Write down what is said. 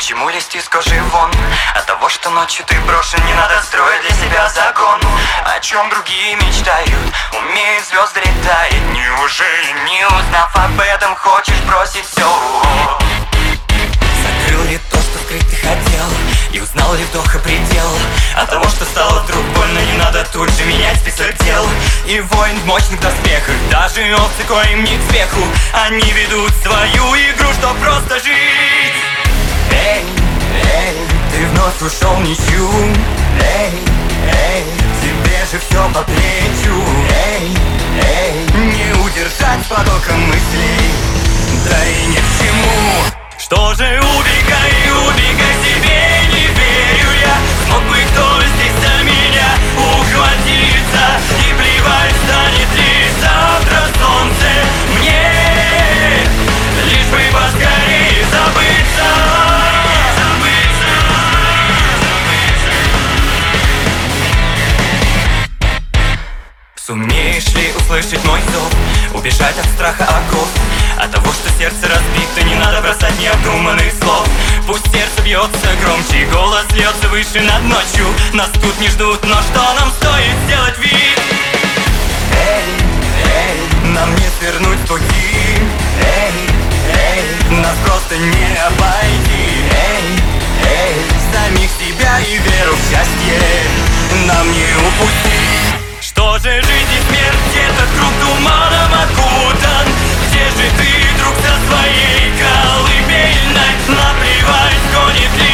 чему лезть из кожи вон? От того, что ночью ты брошен, не надо строить для себя закон. О чем другие мечтают, умеют звезды летает. Неужели не узнав об этом, хочешь бросить все? Закрыл ли то, что скрыть ты хотел, и узнал ли вдоха предел? От того, что стало вдруг больно, не надо тут же менять список дел. И воин в мощных доспехах, даже овцы, коим не к смеху, они ведут свою игру, чтоб просто жить. Эй, эй, ты вновь ушел в ничью. Эй, эй, тебе же все по плечу. Эй, эй, не удержать потоком мыслей, да и ни к чему. Что же убегай, убегай, тебе не верю я. Смог бы кто здесь за меня ухватиться, и плевать, станет ли завтра солнце мне, лишь бы поскорее забыться. Сумеешь ли услышать мой зов, убежать от страха оков? От того, что сердце разбито, не надо бросать необдуманных слов. Пусть сердце бьется громче, голос льется выше над ночью. Нас тут не ждут, но что нам стоит сделать вид? Эй, эй, нам не свернуть с пути. Эй, эй, нас просто не обойти. Эй, эй, самих себя и веру в счастье нам не упустить. Что же жизнь и смерть, этот круг туманом окутан? Где же ты, друг, со своей колыбельной? Наплевать, гонит ли